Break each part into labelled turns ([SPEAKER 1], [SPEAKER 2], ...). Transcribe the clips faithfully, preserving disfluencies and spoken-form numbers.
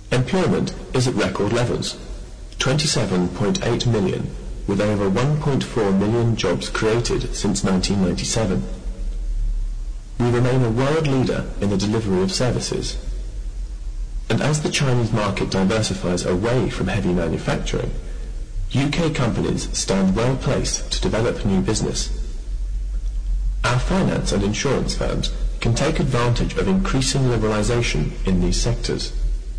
[SPEAKER 1] Employment is at record levels, twenty-seven point eight million, with over one point four million jobs created since nineteen ninety-seven. We remain a world leader in the delivery of services. And as the Chinese market diversifies away from heavy manufacturing, U K companies stand well placed to develop new business. Our finance and insurance firms can take advantage of increasing liberalisation in these sectors.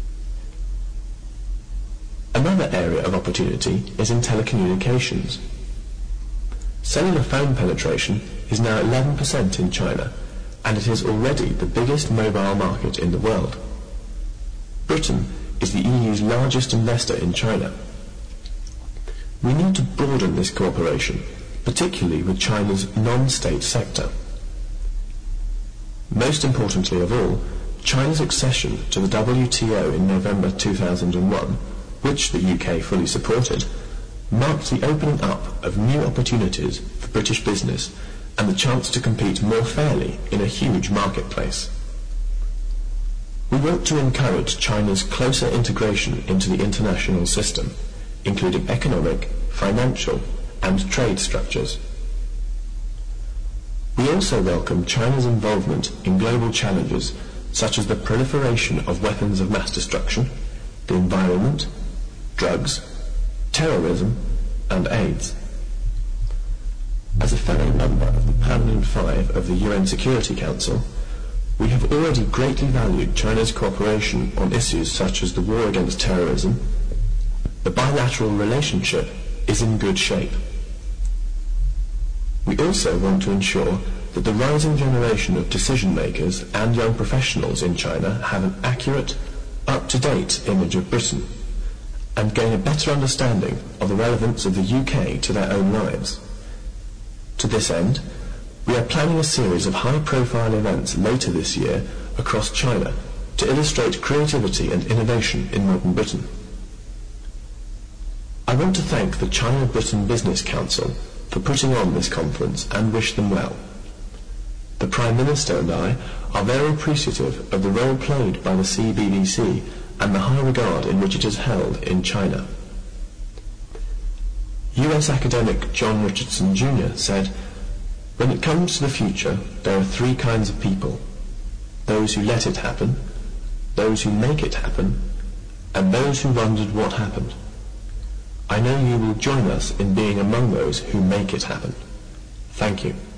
[SPEAKER 1] Another area of opportunity is in telecommunications. Cellular phone penetration is now eleven percent in China, and it is already the biggest mobile market in the world. Britain is the E U's largest investor in China. We need to broaden this cooperation, particularly with China's non-state sector. Most importantly of all, China's accession to the W T O in November two thousand one, which the U K fully supported, marked the opening up of new opportunities for British business and the chance to compete more fairly in a huge marketplace. We want to encourage China's closer integration into the international system, including economic, financial, and trade structures. We also welcome China's involvement in global challenges such as the proliferation of weapons of mass destruction, the environment, drugs, terrorism, and AIDS. As a fellow member of the Permanent Five of the U N Security Council, we have already greatly valued China's cooperation on issues such as the war against terrorism. The bilateral relationship is in good shape. We also want to ensure that the rising generation of decision-makers and young professionals in China have an accurate, up-to-date image of Britain and gain a better understanding of the relevance of the U K to their own lives. To this end, we are planning a series of high-profile events later this year across China to illustrate creativity and innovation in modern Britain. I want to thank the China-Britain Business Council for putting on this conference and wish them well. The Prime Minister and I are very appreciative of the role played by the C B B C and the high regard in which it is held in China. U S academic John Richardson Junior said, "When it comes to the future, there are three kinds of people: those who let it happen, those who make it happen, and those who wondered what happened. I know you will join us in being among those who make it happen." Thank you.